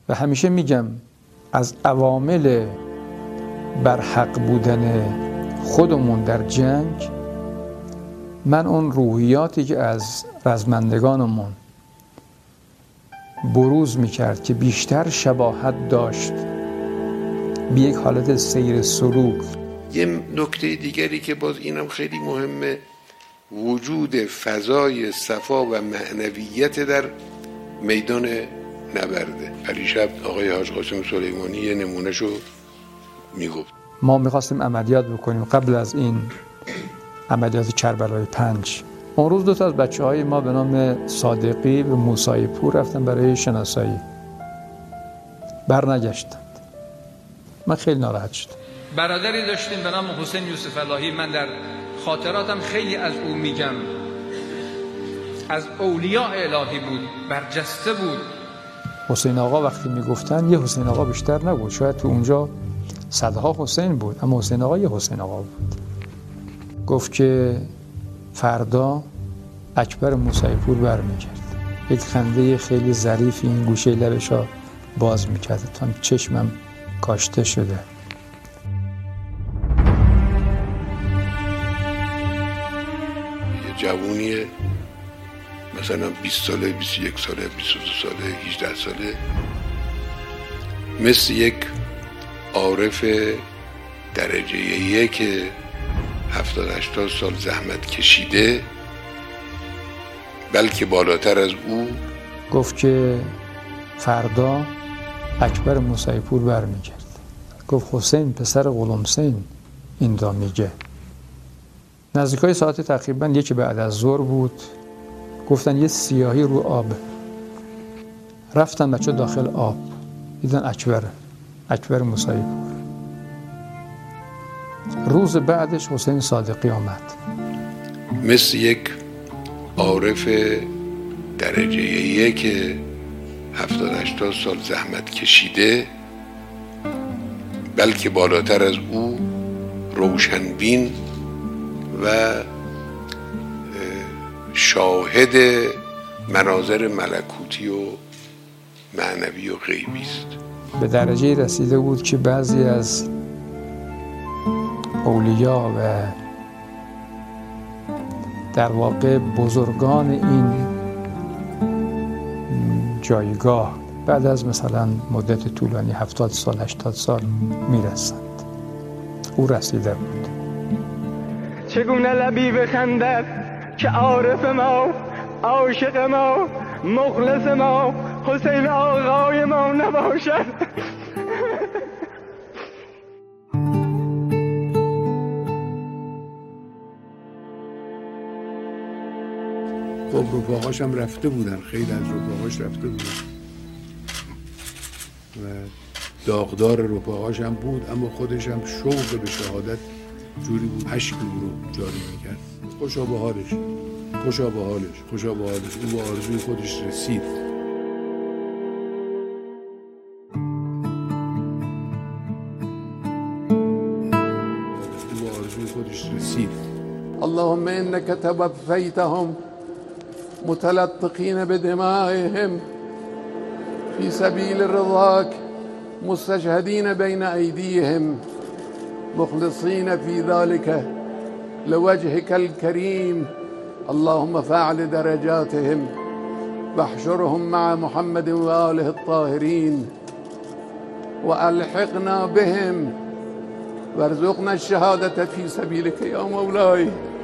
و همیشه میگم از عوامل برحق بودن خودمون در جنگ، من اون روحیاتی که از رزمندگانمون بروز میکرد که بیشتر شباهت داشت به یک حالت سیر سلوک. یه نکته دیگری که باز اینم خیلی مهمه، وجود فضای صفا و معنویت در میدان نبرده. پریشب آقای حاج قاسم سلیمانی یه نمونهشو میگفت. ما میخواستیم عملیات بکنیم قبل از این عملیات کربلای 5. اون روز 2 تا از بچه‌های ما به نام صادقی و موسی پور رفتن برای شناسایی، برنگشتند. من خیلی ناراحت شدم. برادری داشتیم به نام حسین یوسف اللهی، من در خاطراتم خیلی از او میگم. از اولیاء الهی بود، برجسته بود. حسین آقا وقتی میگفتن یه حسین آقا بیشتر نبود، شاید تو اونجا صدها حسین بود، اما حسین آقا یه حسین آقا بود. گفت که فردا اکبر موسی پور برمیگرد. یک خنده خیلی ظریفی این گوشه لبشا باز میکرد تا چشمم کاشته شده. یه جوونیه مثلا 20 ساله، 21 ساله، 22 ساله، 18 ساله، مثل یک عارف درجه 1 70-80 سال زحمت کشیده، بلکه بالاتر از او. گفت که فردا اکبر موسی پور برمیگرد. گفت حسین پسر غلامسین این دا میگه. نزدیکای ساعت تقریبا 1 بعد از ظهر بود. گفتن یه سیاهی رو آب. رفتن بچه داخل آب، دیدن اکبر موسی پور. روز بعدش حسین صادقی آمد. مثل یک عارف درجه 1 70-80 سال زحمت کشیده، بلکه بالاتر از او روشنبین و شاهد مناظر ملکوتی و معنوی و غیبی است. به درجه رسیده بود که بعضی از اولیا و در واقع بزرگان این جایگاه بعد از مثلا مدت طولانی 70 سال 80 سال میرسند. او رسیده بود. چگونه لبی بخندد که عارف ما، عاشق ما، مخلص ما، حسین آقای ما نباشد. خب رفاقاش هم رفته بودن، خیلی از رفاقاش رفته بودن و داغدار رفاقاش هم بود، اما خودش هم شوق به شهادت جوری بود، اشک رو جاری میکرد. خوشا به حالش، خوشا به حالش، خوشا به حالش. او به آرزوی خودش رسید. او به آرزوی خودش رسید. اللهم انك توفيتهم متلطخين بدمائهم في سبيل رضاك مستشهدين بين أيديهم مخلصين في ذلك لوجهك الكريم. اللهم فاعل درجاتهم واحشرهم مع محمد وآله الطاهرين وألحقنا بهم وارزقنا الشهادة في سبيلك يا مولاي.